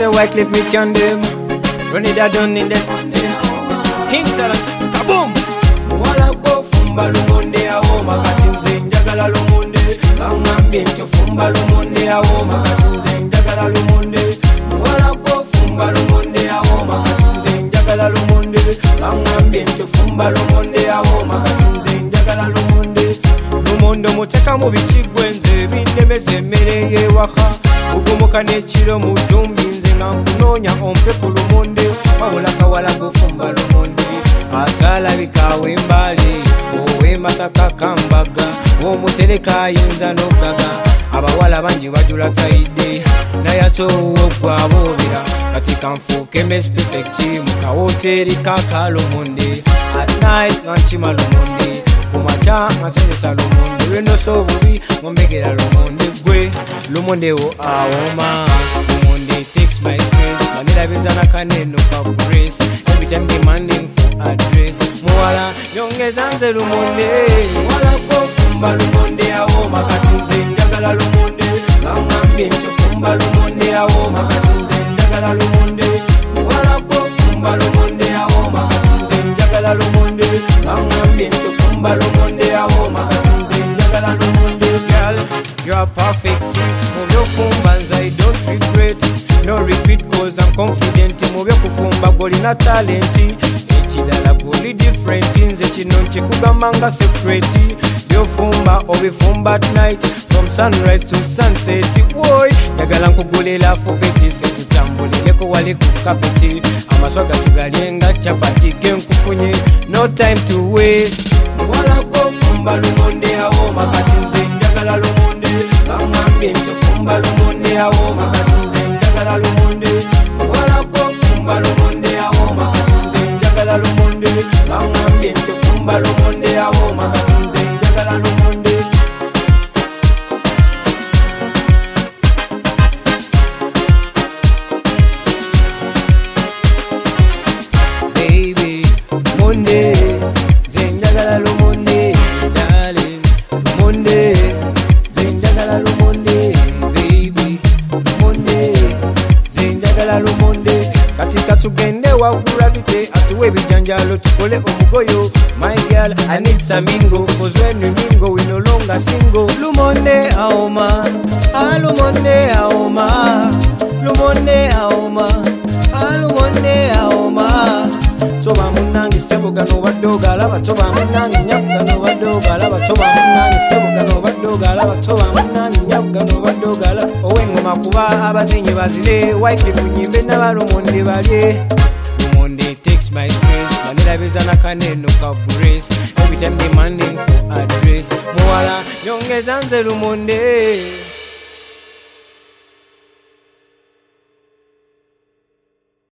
say Wycliffe me can them. Run it down in the system. Hinter, kaboom. Mwala go fumba lumonde awo makatinze njagala lumonde. Bangambye nti fumba lumonde awo makatinze njagala lumonde. Mwala go fumba lumonde awo makatinze njagala lumonde. Bangambye nti fumba lumonde awo makatinze njagala lumonde. Lumonde muteka mu bikigwe nze binnemeza emmere y'ewaka. Ugumuka n'ekiro mu ttumbi nze nga nkunoonya ompe ku lumonde. Wabula kawala gufumba lumonde. Atalabika w'embali owe Masaka Kambaga w'omutereka ayinza n'oggaga. Abawala bangi bajula taide naye ate ow'oggwa aboobera kati kanfuuke Miss Perfect mu kawooteri ka Lumonde. At night nga nkima lumonde kumakya nga nsanyusa lumonde. Lwenosa obubi ngombegera lumonde gwe lumonde wo awoma. Lumonde takes my stress manirabiza nakaneno ka grace every time demanding for address. Muwala nyongeza nze lumonde. Muwala ko fumba lumonde awoma kati nze njagala lumonde. Bangambye nti fumba lumonde awoma kati nze njagala lumonde. Muwala ko fumba lumonde awoma kati nze njagala lumonde. Bangambye nti fumba lumonde awoma kati nze njagala lumonde. Girl, you are perfect. Move your fumba I don't regret. No retreat cause I'm confident. Move your kufumba golina talent. Ekidala guli different. Nze kino nkikugamba nga secret. Byofumba obifumba at night from sunrise to sunset. Woy njagala nkugulira fupeti ffe tutambulireko wali ku kapeti. Amaswa gatugalye nga chapati genkufunye no time to waste. Muwala go fumba lumonde awoma kati nze njagala lumonde. Bangambye nti fumba lumonde awoma kati nze njagala lumonde. Muwala go fumba lumonde awoma kati nze njagala lumonde. Bangambye nti fumba lumonde awoma kati nze njagala lumonde. Baby, Monday, nze njagala lumonde. Darling, Monday, nze njagala lumonde. Baby, Monday, nze njagala lumonde. Katika tugende wa gravity atuwe bijanjalo tukole omugoyo. My girl, I need some mingo, cause when you mingo we no longer single. Lumonde aoma, lumonde aoma, lumonde aoma, lumonde aoma. Toba munangi sebuga no badoga laba toba munangi nyabuga no badoga laba toba munangi sebuga no badoga laba toba munangi nyabuga no badoga laba. Owengoma kuba abazinyi bazile Wycliffe nyimbe n'abalumonde balye. Lumonde takes my stress manirabiza nakaneno ka grace every time demanding for address. Muwala nyongeza nze lumonde.